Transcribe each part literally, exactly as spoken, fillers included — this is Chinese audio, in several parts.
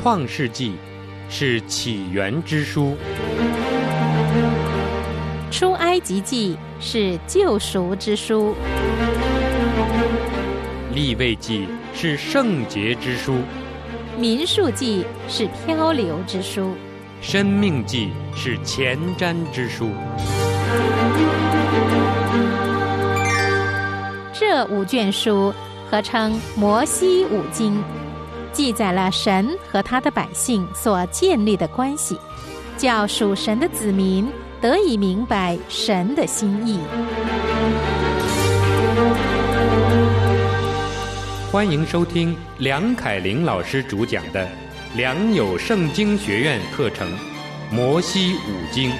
创世纪是起源之书， 出埃及记是救赎之书， 利未记是圣洁之书， 民数记是漂流之书， 申命记是前瞻之书。 这五卷书合称摩西五经，记载了神和他的百姓所建立的关系，叫属神的子民得以明白神的心意。 欢迎收听梁凯玲老师主讲的良友圣经学院课程《摩西五经》。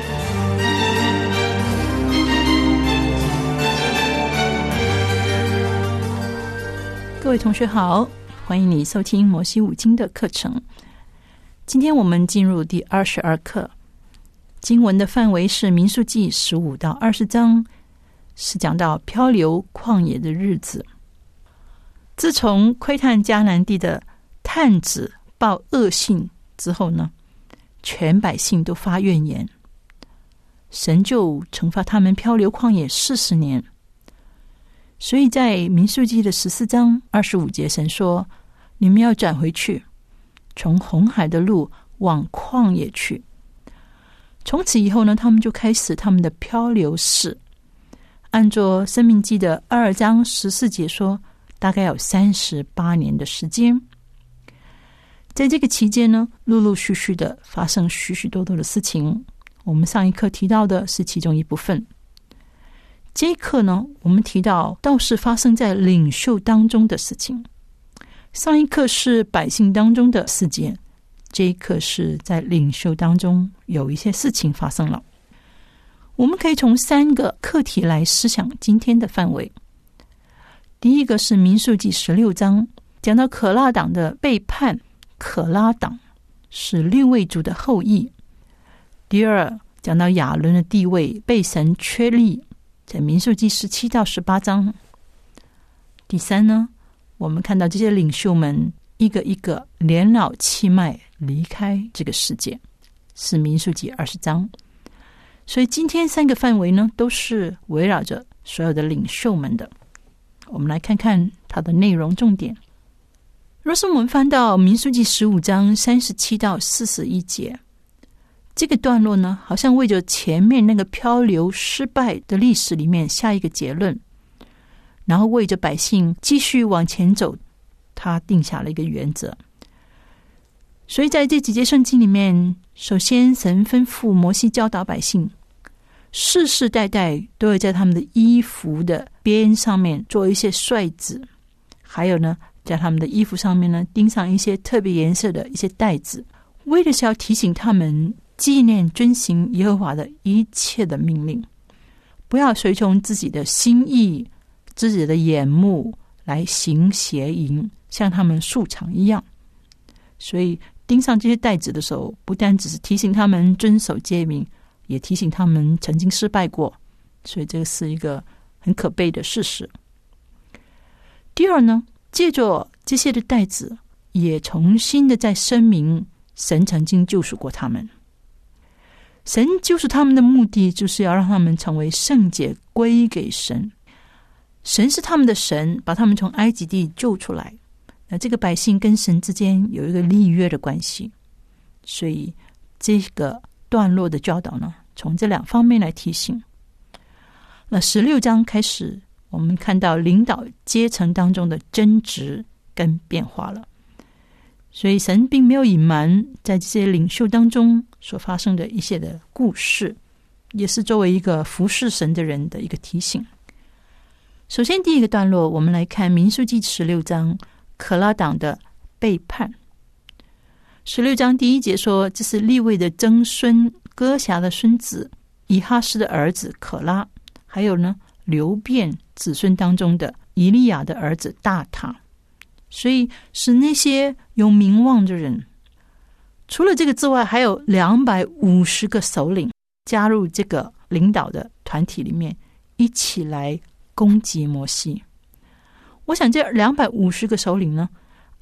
各位同学好，欢迎你收听摩西五经的课程。今天我们进入第二十二课，经文的范围是民数记十五到二十章，是讲到漂流旷野的日子。自从窥探迦南地的探子报恶信之后呢，全百姓都发怨言，神就惩罚他们漂流旷野四十年。所以在民数记的十四章二十五节，神说：你们要转回去，从红海的路往旷野去。从此以后呢，他们就开始他们的漂流史。按照申命记的二章十四节说，大概有三十八年的时间。在这个期间呢，陆陆续续的发生许许多多的事情，我们上一课提到的是其中一部分。这一课呢，我们提到倒是发生在领袖当中的事情。上一课是百姓当中的事件，这一课是在领袖当中有一些事情发生了。我们可以从三个课题来思想今天的范围。第一个是民数记十六章，讲到可拉党的背叛，可拉党是利未族的后裔。第二，讲到亚伦的地位被神确立，在民数记十七到十八章。第三呢，我们看到这些领袖们一个一个年老气迈离开这个世界，是民数记二十章。所以今天三个范围呢，都是围绕着所有的领袖们的。我们来看看它的内容重点。若是我们翻到民数记十五章三十七到四十一节，这个段落呢，好像为着前面那个漂流失败的历史里面下一个结论，然后为着百姓继续往前走，他定下了一个原则。所以在这几节圣经里面，首先神吩咐摩西教导百姓，世世代代都会在他们的衣服的边上面做一些率子，还有呢，在他们的衣服上面呢钉上一些特别颜色的一些带子，为的是要提醒他们纪念遵行耶和华的一切的命令，不要随从自己的心意、自己的眼目来行邪淫，像他们素常一样。所以钉上这些带子的时候，不单只是提醒他们遵守诫命，也提醒他们曾经失败过，所以这个是一个很可悲的事实。第二呢，借着这些的带子，也重新的在声明神曾经救赎过他们。神救赎他们的目的，就是要让他们成为圣洁，归给神。神是他们的神，把他们从埃及地救出来。那这个百姓跟神之间有一个立约的关系，所以这个段落的教导呢，从这两方面来提醒。那十六章开始，我们看到领导阶层当中的争执跟变化了。所以神并没有隐瞒在这些领袖当中所发生的一些的故事，也是作为一个服侍神的人的一个提醒。首先第一个段落，我们来看民数记十六章可拉党的背叛。十六章第一节说，这是利未的曾孙哥辖的孙子以哈斯的儿子可拉，还有呢流便子孙当中的以利亚的儿子大塔。所以是那些有名望的人。除了这个之外，还有两百五十个首领加入这个领导的团体里面，一起来攻击摩西。我想这两百五十个首领呢，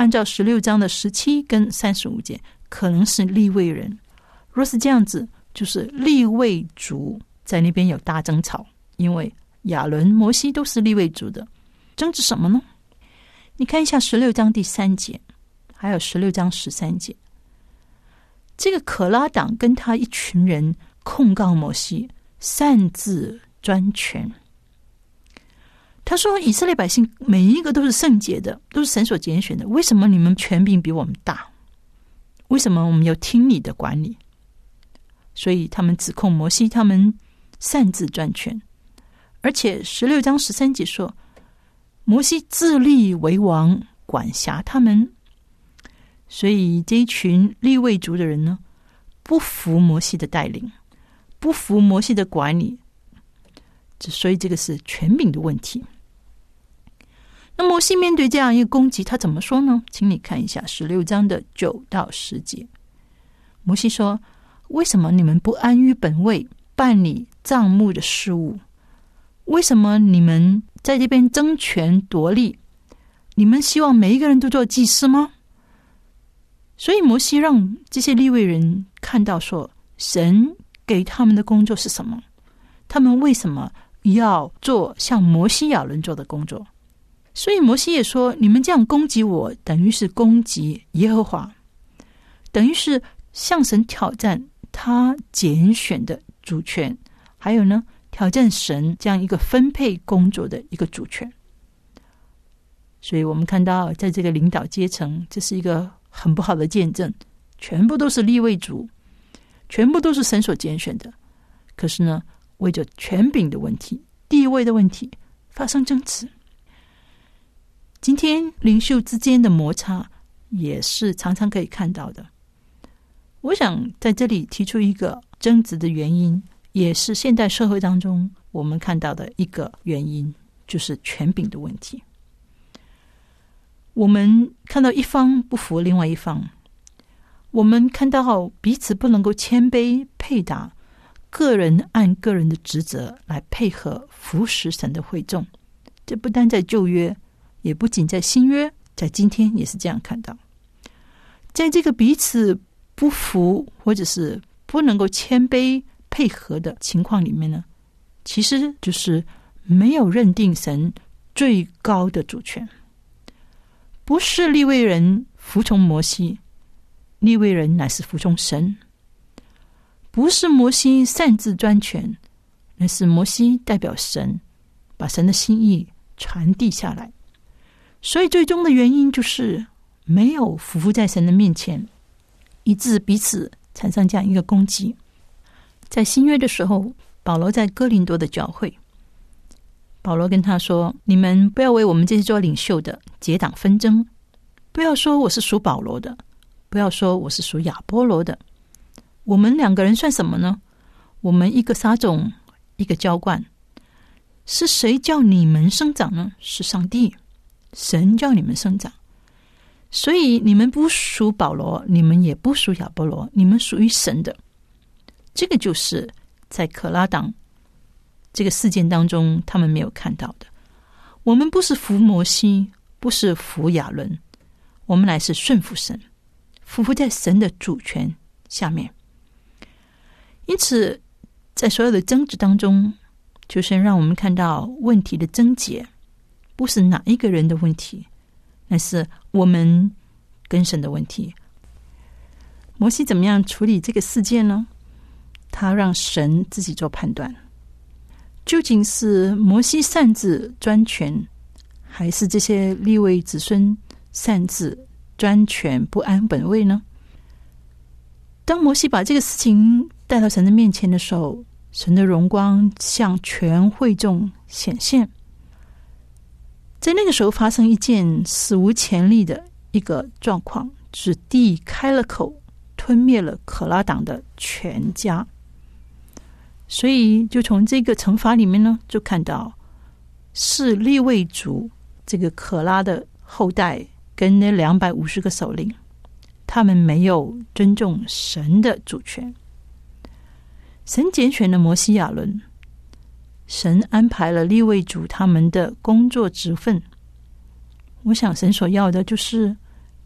按照十六章的十七跟三十五节，可能是利未人。若是这样子，就是利未族在那边有大争吵，因为亚伦、摩西都是利未族的，争执什么呢？你看一下十六章第三节，还有十六章十三节，这个可拉党跟他一群人控告摩西擅自专权。他说以色列百姓每一个都是圣洁的，都是神所拣选的，为什么你们权柄比我们大？为什么我们要听你的管理？所以他们指控摩西他们擅自专权，而且十六章十三节说摩西自立为王，管辖他们。所以这一群利未族的人呢，不服摩西的带领，不服摩西的管理，所以这个是权柄的问题。那摩西面对这样一个攻击，他怎么说呢？请你看一下十六章的九到十节。摩西说，为什么你们不安于本位，办理帐幕的事务？为什么你们在这边争权夺利？你们希望每一个人都做祭司吗？所以摩西让这些利未人看到说，神给他们的工作是什么，他们为什么要做像摩西亚伦做的工作。所以摩西也说，你们这样攻击我，等于是攻击耶和华，等于是向神挑战他拣选的主权，还有呢，挑战神这样一个分配工作的一个主权。所以我们看到在这个领导阶层，这是一个很不好的见证，全部都是利未族，全部都是神所拣选的，可是呢，为着权柄的问题、地位的问题发生争执。今天领袖之间的摩擦也是常常可以看到的。我想在这里提出一个争执的原因，也是现代社会当中我们看到的一个原因，就是权柄的问题。我们看到一方不服另外一方，我们看到彼此不能够谦卑配搭，个人按个人的职责来配合服侍神的会众。这不单在旧约，也不仅在新约，在今天也是这样看到。在这个彼此不服或者是不能够谦卑配合的情况里面呢，其实就是没有认定神最高的主权。不是利未人服从摩西，利未人乃是服从神。不是摩西擅自专权，乃是摩西代表神，把神的心意传递下来。所以最终的原因就是没有服在神的面前，以致彼此产生这样一个攻击。在新约的时候，保罗在哥林多的教会，保罗跟他说，你们不要为我们这些做领袖的结党纷争，不要说我是属保罗的，不要说我是属亚波罗的，我们两个人算什么呢？我们一个撒种，一个浇灌，是谁叫你们生长呢？是上帝，神叫你们生长。所以你们不属保罗，你们也不属亚波罗，你们属于神的。这个就是在可拉党这个事件当中他们没有看到的。我们不是服摩西，不是服亚伦，我们乃是顺服神，服服在神的主权下面。因此在所有的争执当中，就是让我们看到问题的症结不是哪一个人的问题，那是我们跟神的问题。摩西怎么样处理这个事件呢？他让神自己做判断，究竟是摩西擅自专权，还是这些利未子孙擅自专权不安本位呢？当摩西把这个事情带到神的面前的时候，神的荣光向全会众显现。在那个时候发生一件史无前例的一个状况，就是地开了口，吞灭了可拉党的全家。所以就从这个惩罚里面呢，就看到是利未族这个可拉的后代跟那两百五十个首领，他们没有尊重神的主权。神拣选了摩西亚伦，神安排了利未族他们的工作职分。我想神所要的就是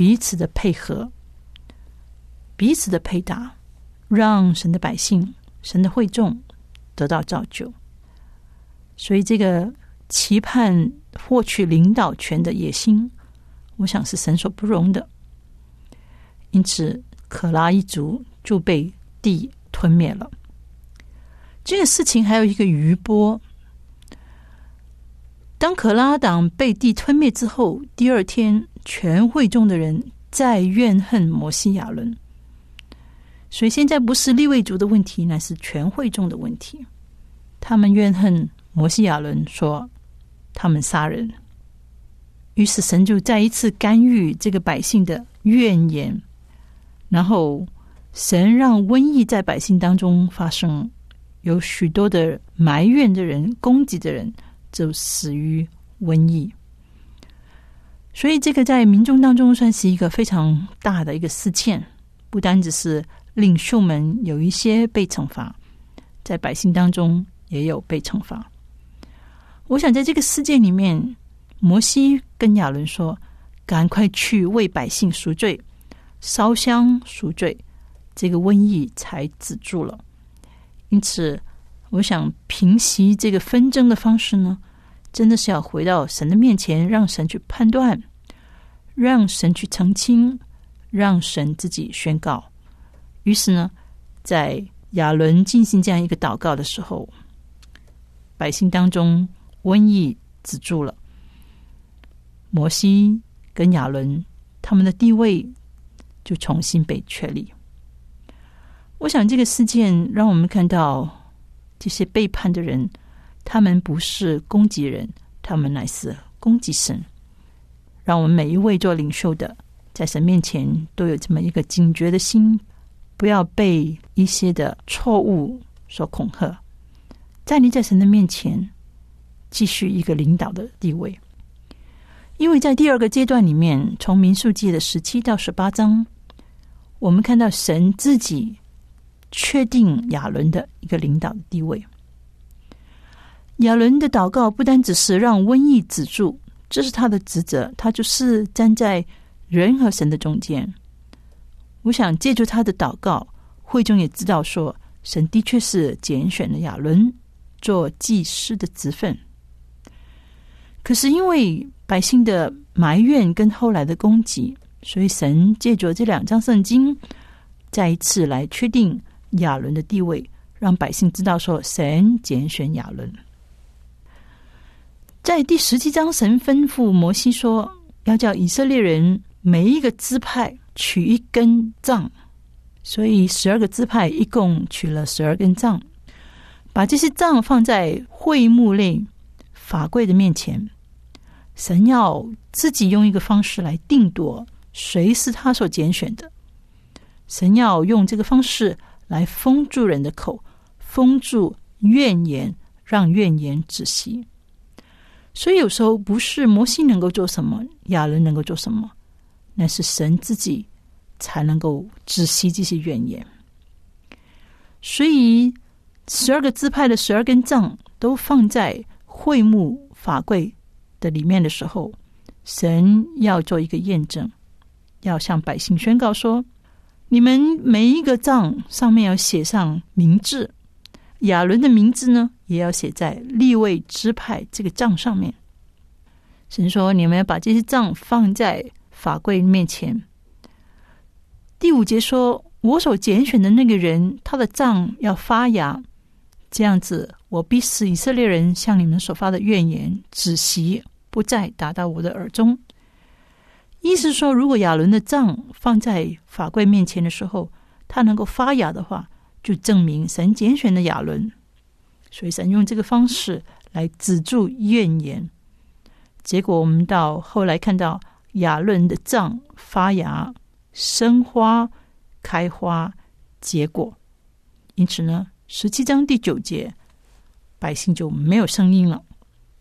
彼此的配合，彼此的配搭，让神的百姓、神的会众得到造就。所以这个期盼获取领导权的野心，我想是神所不容的。因此可拉一族就被地吞灭了。这个事情还有一个余波，当可拉党被地吞灭之后，第二天全会众的人再怨恨摩西亚伦。所以现在不是利未族的问题，乃是全会众的问题。他们怨恨摩西亚伦，说他们杀人。于是神就再一次干预这个百姓的怨言，然后神让瘟疫在百姓当中发生，有许多的埋怨的人、攻击的人就死于瘟疫。所以这个在民众当中算是一个非常大的一个事件，不单只是领袖们有一些被惩罚，在百姓当中也有被惩罚。我想在这个事件里面，摩西跟亚伦说，赶快去为百姓赎罪，烧香赎罪，这个瘟疫才止住了。因此我想平息这个纷争的方式呢，真的是要回到神的面前，让神去判断，让神去澄清，让神自己宣告。于是呢，在亚伦进行这样一个祷告的时候，百姓当中瘟疫止住了，摩西跟亚伦他们的地位就重新被确立。我想这个事件让我们看到，这些背叛的人，他们不是攻击人，他们乃是攻击神。让我们每一位做领袖的，在神面前都有这么一个警觉的心，不要被一些的错误所恐吓，站立在神的面前，继续一个领导的地位。因为在第二个阶段里面，从民数记的十七到十八章，我们看到神自己确定亚伦的一个领导的地位。亚伦的祷告不单只是让瘟疫止住，这是他的职责，他就是站在人和神的中间。我想借助他的祷告，会众也知道说，神的确是拣选了亚伦做祭司的职分。可是因为百姓的埋怨跟后来的攻击，所以神借助这两章圣经，再一次来确定亚伦的地位，让百姓知道说，神拣选亚伦。在第十七章，神吩咐摩西说，要叫以色列人每一个支派取一根杖，所以十二个支派一共取了十二根杖，把这些杖放在会幕内法柜的面前。神要自己用一个方式来定夺谁是他所拣选的，神要用这个方式来封住人的口，封住怨言，让怨言止息。所以有时候不是摩西能够做什么，亚伦能够做什么，那是神自己才能够止息这些怨言。所以十二个支派的十二根杖都放在会幕法柜的里面的时候，神要做一个验证，要向百姓宣告说，你们每一个杖上面要写上名字，亚伦的名字呢也要写在利未支派这个杖上面。神说，你们要把这些杖放在法柜面前。第五节说，我所拣选的那个人，他的杖要发芽，这样子我必使以色列人向你们所发的怨言止息，不再达到我的耳中。意思说，如果亚伦的杖放在法柜面前的时候，他能够发芽的话，就证明神拣选的亚伦。所以神用这个方式来止住怨言。结果我们到后来看到亚伦的杖发芽、生花、开花、结果。因此呢，十七章第九节，百姓就没有声音了。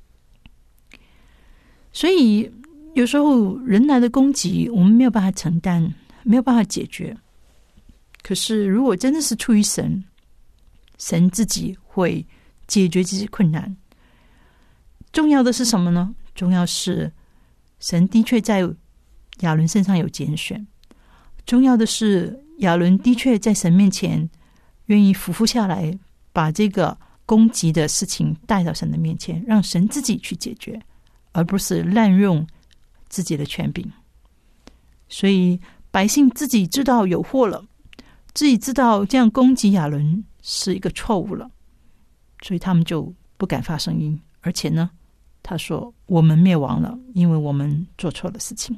所以有时候人来的攻击，我们没有办法承担，没有办法解决。可是如果真的是出于神，神自己会解决这些困难。重要的是什么呢？重要是神的确在亚伦身上有拣选，重要的是亚伦的确在神面前愿意俯伏下来，把这个攻击的事情带到神的面前，让神自己去解决，而不是滥用自己的权柄。所以百姓自己知道有祸了，自己知道这样攻击亚伦是一个错误了，所以他们就不敢发声音。而且呢，他说我们灭亡了，因为我们做错了事情。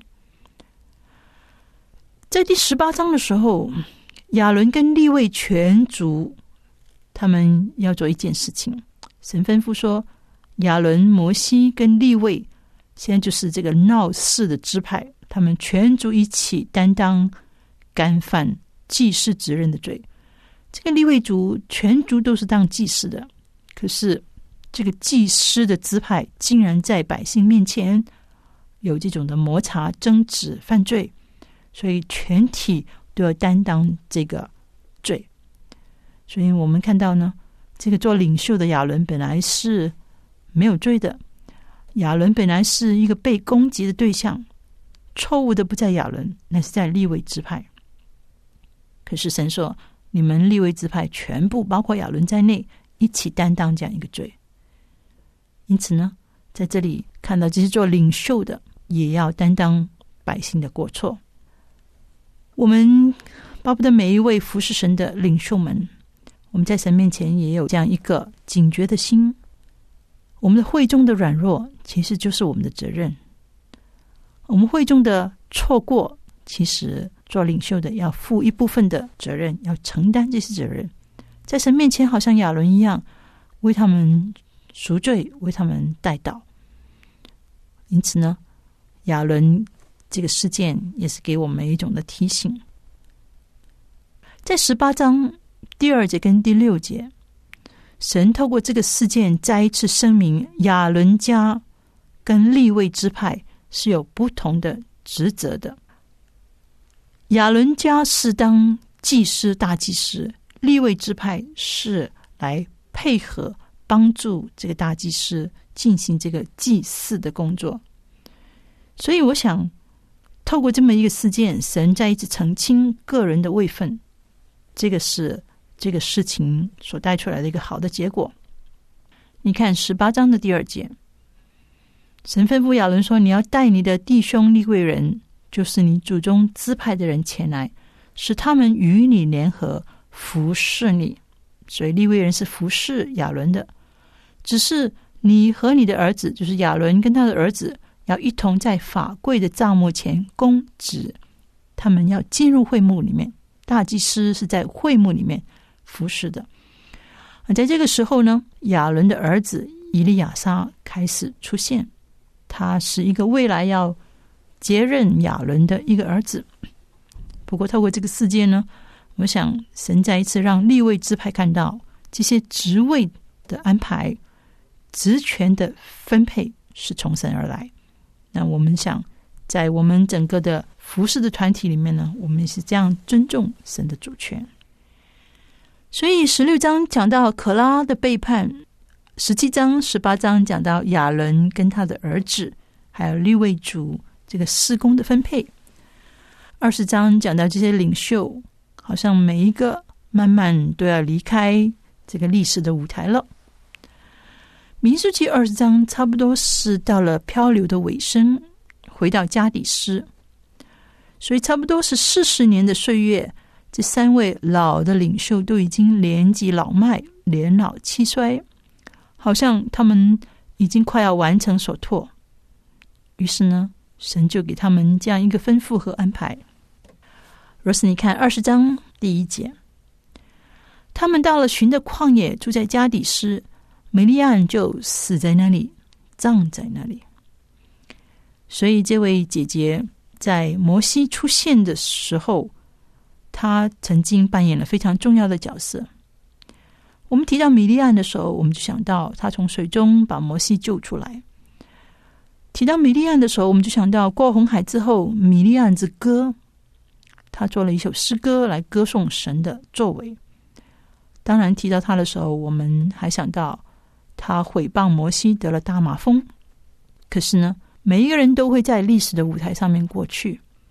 在第十八章的时候，亚伦跟利未全族他们要做一件事情，神吩咐说亚伦、摩西跟利未现在就是这个闹事的支派，他们全族一起担当干犯祭司责任的罪。这个利未族全族都是当祭司的，可是这个祭司的支派竟然在百姓面前有这种的摩擦、争执、犯罪，所以全体都要担当这个罪。所以我们看到呢，这个做领袖的亚伦本来是没有罪的，亚伦本来是一个被攻击的对象，错误的不在亚伦，那是在利未支派。可是神说你们利未支派全部包括亚伦在内一起担当这样一个罪。因此呢，在这里看到这些做领袖的也要担当百姓的过错。我们巴不得每一位服侍神的领袖们，我们在神面前也有这样一个警觉的心，我们的会中的软弱其实就是我们的责任，我们会中的错过，其实做领袖的要负一部分的责任，要承担这些责任，在神面前好像亚伦一样为他们赎罪，为他们代祷。因此呢，亚伦这个事件也是给我们一种的提醒。在十八章第二节跟第六节，神透过这个事件再一次声明亚伦家跟利未支派是有不同的职责的。亚伦家是当祭司、大祭司，利未支派是来配合帮助这个大祭司进行这个祭祀的工作。所以我想透过这么一个事件，神再一次澄清个人的位分，这个是这个事情所带出来的一个好的结果。你看十八章的第二节，神吩咐亚伦说，你要带你的弟兄利未人，就是你祖宗支派的人前来，使他们与你联合服侍你。所以利未人是服侍亚伦的，只是你和你的儿子，就是亚伦跟他的儿子，要一同在法柜的帐幕前供职，他们要进入会幕里面，大祭司是在会幕里面服侍的。在这个时候呢，亚伦的儿子以利亚撒开始出现，他是一个未来要接任亚伦的一个儿子。不过透过这个事件呢，我想神再一次让利未支派看到这些职位的安排、职权的分配是从神而来。那我们想在我们整个的服侍的团体里面呢，我们也是这样尊重神的主权。所以十六章讲到可拉的背叛，十七章十八章讲到亚伦跟他的儿子还有利未族这个事工的分配，二十章讲到这些领袖好像每一个慢慢都要离开这个历史的舞台了。民数记二十章差不多是到了漂流的尾声，回到加底斯，所以差不多是四十年的岁月，这三位老的领袖都已经年纪老迈，年老气衰，好像他们已经快要完成所托。于是呢，神就给他们这样一个吩咐和安排。若是你看二十章第一节，他们到了寻的旷野，住在加底斯，米利暗就死在那里，葬在那里。所以这位姐姐在摩西出现的时候，她曾经扮演了非常重要的角色。我们提到米利暗的时候，我们就想到她从水中把摩西救出来。提到米利暗的时候，我们就想到过红海之后米利暗之歌，他做了一首诗歌来歌颂神的作为。当然提到他的时候，我们还想到他毁谤摩西得了大麻风。可是呢，每一个人都会在历史的舞台上面过去，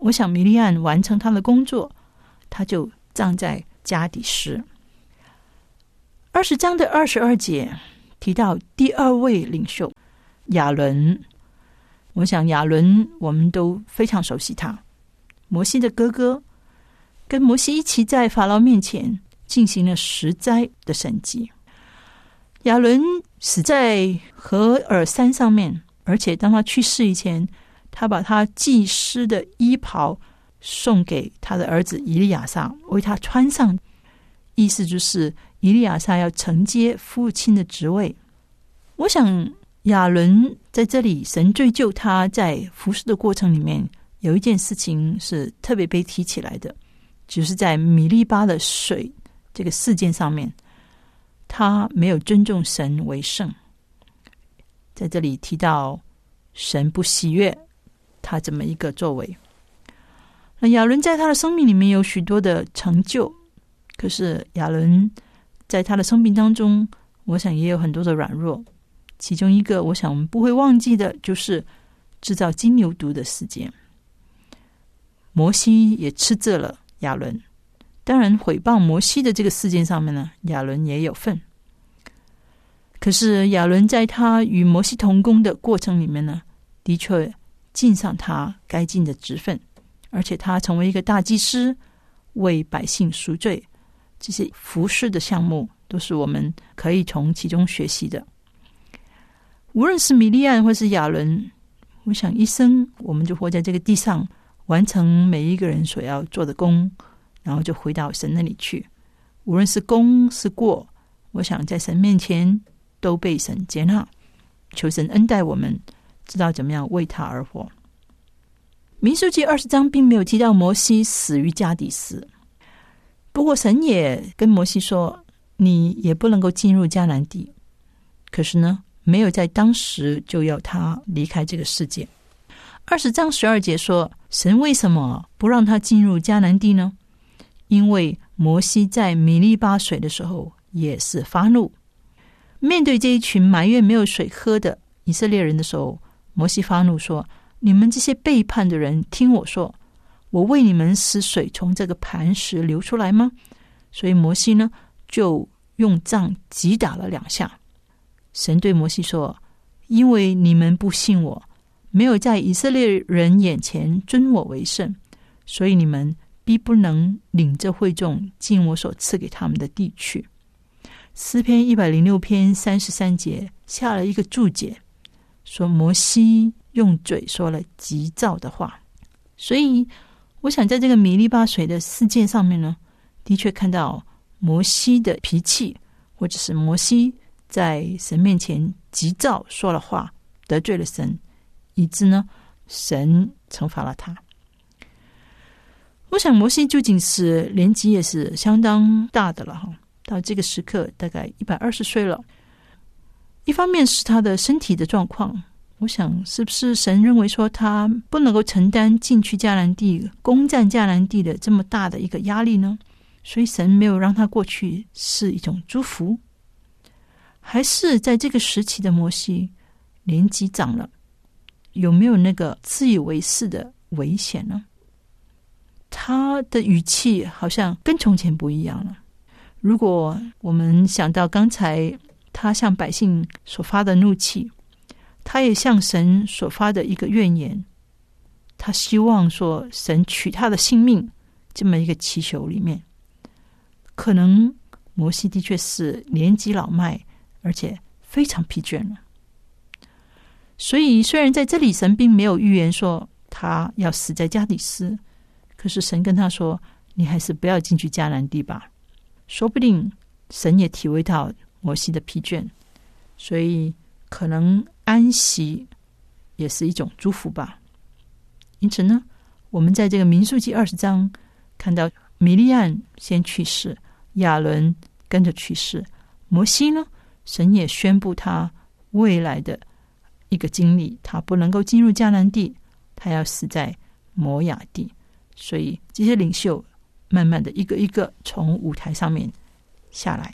我想米利暗完成他的工作，他就葬在加底斯。二十章的二十二节提到第二位领袖亚伦。我想亚伦我们都非常熟悉他，摩西的哥哥，跟摩西一起在法老面前进行了十灾的神迹。亚伦死在何珥山上面，而且当他去世以前，他把他祭司的衣袍送给他的儿子以利亚撒，为他穿上，意思就是以利亚撒要承接父亲的职位。我想亚伦在这里，神追究他在服侍的过程里面，有一件事情是特别被提起来的，就是在米利巴的水这个事件上面，他没有尊重神为圣。在这里提到神不喜悦他这么一个作为。那亚伦在他的生命里面有许多的成就，可是亚伦在他的生命当中，我想也有很多的软弱。其中一个我想我们不会忘记的，就是制造金牛犊的事件。摩西也斥责了亚伦，当然毁谤摩西的这个事件上面呢，亚伦也有份。可是亚伦在他与摩西同工的过程里面呢，的确尽上他该尽的职分，而且他成为一个大祭司，为百姓赎罪。这些服事的项目都是我们可以从其中学习的。无论是米利暗或是亚伦，我想一生我们就活在这个地上，完成每一个人所要做的工，然后就回到神那里去。无论是功是过，我想在神面前都被神接纳，求神恩待我们，知道怎么样为他而活。民数记二十章并没有提到摩西死于加底斯，不过神也跟摩西说，你也不能够进入迦南地。可是呢，没有在当时就要他离开这个世界。二十章十二节说，神为什么不让他进入迦南地呢？因为摩西在米利巴水的时候也是发怒，面对这一群埋怨没有水喝的以色列人的时候，摩西发怒说，你们这些背叛的人，听我说，我为你们使水从这个磐石流出来吗？所以摩西呢，就用杖击打了两下。神对摩西说，因为你们不信我，没有在以色列人眼前尊我为圣，所以你们必不能领着会众进我所赐给他们的地去。诗篇一百零六篇三十三节下了一个注解，说摩西用嘴说了急躁的话。所以我想在这个米利巴水的事件上面呢，的确看到摩西的脾气，或者是摩西在神面前急躁说了话，得罪了神，以致呢神惩罚了他。我想摩西究竟是年纪也是相当大的了哈，到这个时刻大概一百二十岁了。一方面是他的身体的状况，我想是不是神认为说他不能够承担进去迦南地攻占迦南地的这么大的一个压力呢？所以神没有让他过去，是一种祝福。还是在这个时期的摩西年纪长了，有没有那个自以为是的危险呢？他的语气好像跟从前不一样了。如果我们想到刚才他向百姓所发的怒气，他也向神所发的一个怨言，他希望说神取他的性命，这么一个祈求里面，可能摩西的确是年纪老迈，而且非常疲倦了。所以虽然在这里神并没有预言说他要死在加底斯，可是神跟他说，你还是不要进去迦南地吧。说不定神也体会到摩西的疲倦，所以可能安息也是一种祝福吧。因此呢，我们在这个民数记二十章看到米利暗先去世，亚伦跟着去世，摩西呢，神也宣布他未来的一个经历，他不能够进入迦南地，他要死在摩亚地。所以这些领袖慢慢的一个一个从舞台上面下来。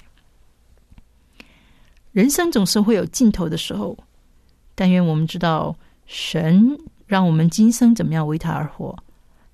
人生总是会有尽头的时候，但愿我们知道神让我们今生怎么样为他而活，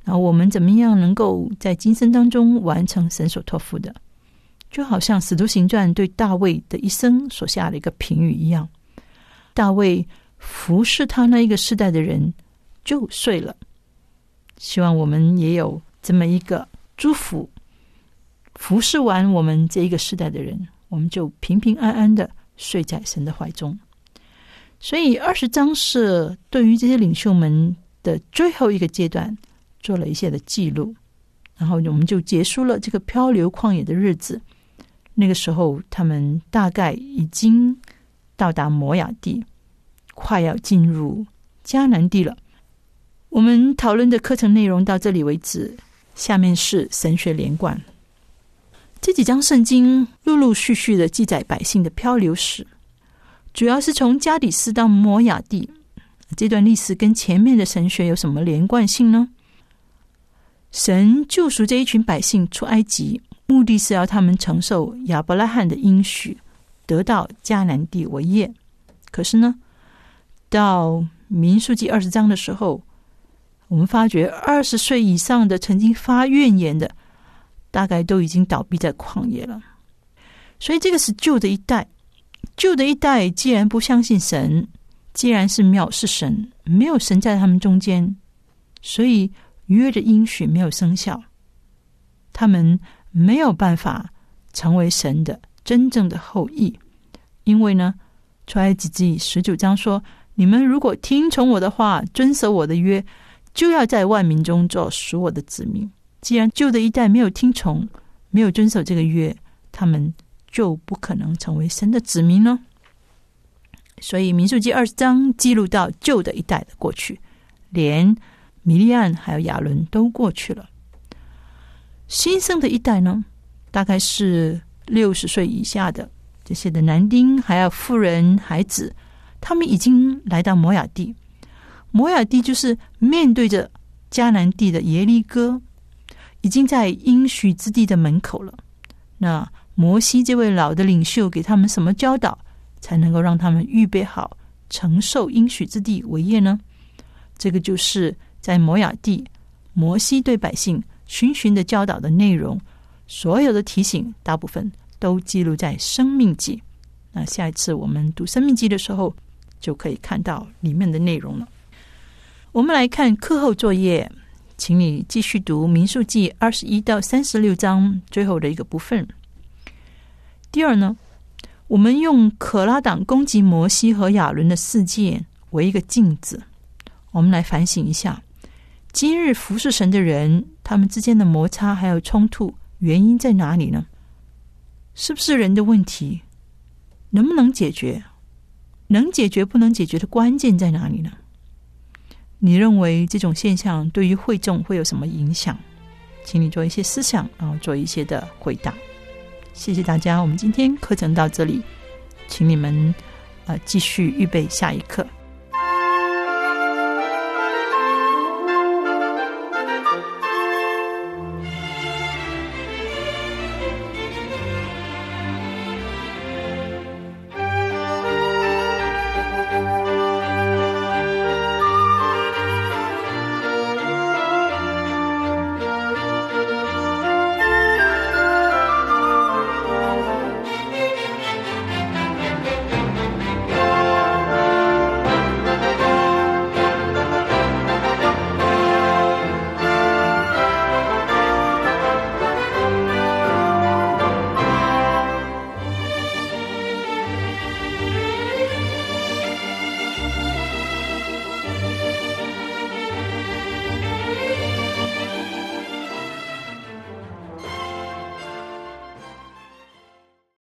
然后我们怎么样能够在今生当中完成神所托付的，就好像使徒行传对大卫的一生所下的一个评语一样，大卫服侍他那一个世代的人就睡了。希望我们也有这么一个祝福，服侍完我们这一个世代的人，我们就平平安安的睡在神的怀中。所以二十章是对于这些领袖们的最后一个阶段做了一些的记录，然后我们就结束了这个漂流旷野的日子。那个时候他们大概已经到达摩亚地，快要进入迦南地了。我们讨论的课程内容到这里为止，下面是神学连贯。这几章圣经陆陆续续的记载百姓的漂流史，主要是从加底斯到摩亚地。这段历史跟前面的神学有什么连贯性呢？神救赎这一群百姓出埃及，目的是要他们承受亚伯拉罕的应许，得到迦南地为业。可是呢，到民数记二十章的时候，我们发觉二十岁以上的曾经发怨言的，大概都已经倒闭在旷野了。所以这个是旧的一代，旧的一代既然不相信神，既然是藐视神，没有神在他们中间，所以约的应许没有生效，他们没有办法成为神的真正的后裔。因为呢，出埃及记十九章说，你们如果听从我的话，遵守我的约，就要在万民中做属我的子民。既然旧的一代没有听从，没有遵守这个约，他们就不可能成为神的子民呢。所以民数记二十章记录到旧的一代的过去，连米利暗还有亚伦都过去了。新生的一代呢，大概是六十岁以下的这些的男丁还有妇人孩子，他们已经来到摩亚地。摩亚地就是面对着迦南地的耶利哥，已经在应许之地的门口了。那摩西这位老的领袖给他们什么教导，才能够让他们预备好承受应许之地为业呢？这个就是在摩亚地，摩西对百姓循循的教导的内容，所有的提醒大部分都记录在生命记。那下一次我们读生命记的时候，就可以看到里面的内容了。我们来看课后作业，请你继续读民数记二十一到三十六章最后的一个部分。第二呢，我们用可拉党攻击摩西和亚伦的事件为一个镜子，我们来反省一下，今日服侍神的人，他们之间的摩擦还有冲突，原因在哪里呢？是不是人的问题？能不能解决？能解决不能解决的关键在哪里呢？你认为这种现象对于会众会有什么影响？请你做一些思想，然后做一些的回答。谢谢大家，我们今天课程到这里，请你们呃继续预备下一课。